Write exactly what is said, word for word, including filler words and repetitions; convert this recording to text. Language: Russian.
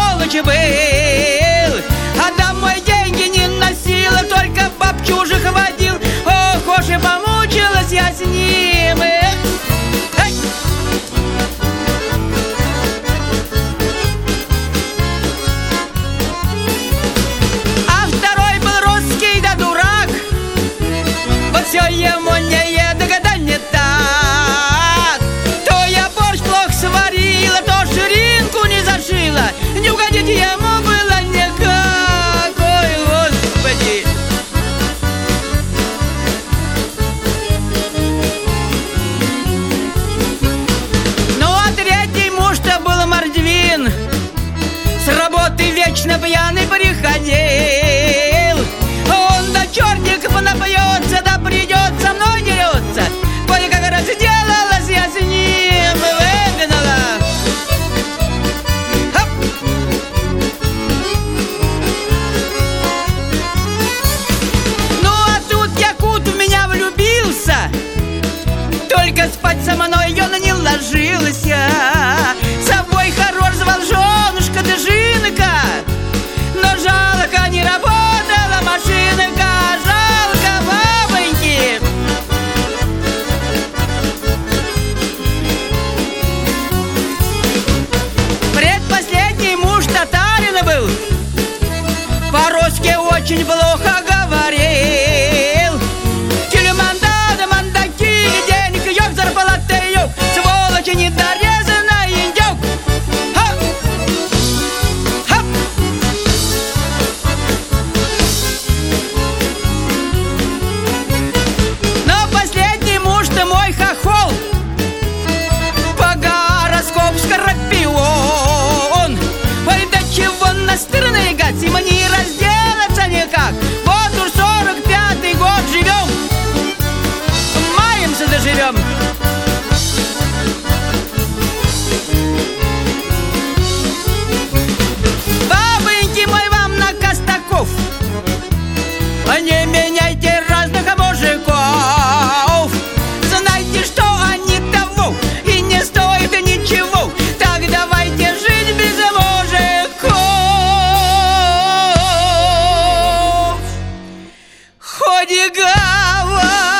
сволочь был, а домой деньги не носила, только баб чужих водил. Ох уж и помучилась я с ним. Эй! А второй был русский да дурак, вот все ему не еду, когда не так. То я борщ плохо сварила, то ширинку не зашила, не угодить ему было никак. Ой, Господи! Ну а третий муж-то был мордвин, с работы вечно пьяный приходил. Он до чертиков напьется, да придет со мной дерется. Кое-как разделалась я с ним, выгнала. Хоп! Ну а тут якут в меня влюбился, только спать со мной он не ложился. С собой хорош звал женушка да жинка, но жалко не работала машинка, жалко бабоньки. Предпоследний муж татарин был, по-русски очень плохо говорил. Телеманда да мандаки, денег ёк, зарплаты ёк, сволочи недорезанный индюк. Ха! Ха! Но последний муж-то мой хохол, по гороскопу скорпион. Ой, до чего настырный гад, ему не разделаться никак. Вот уж сорок пятый год живем, маемся доживем. Бабоньки мой вам на Костаков, не меняйте разных мужиков. Знайте, что они того и не стоит ничего, так давайте жить без мужиков. Хоть и говорят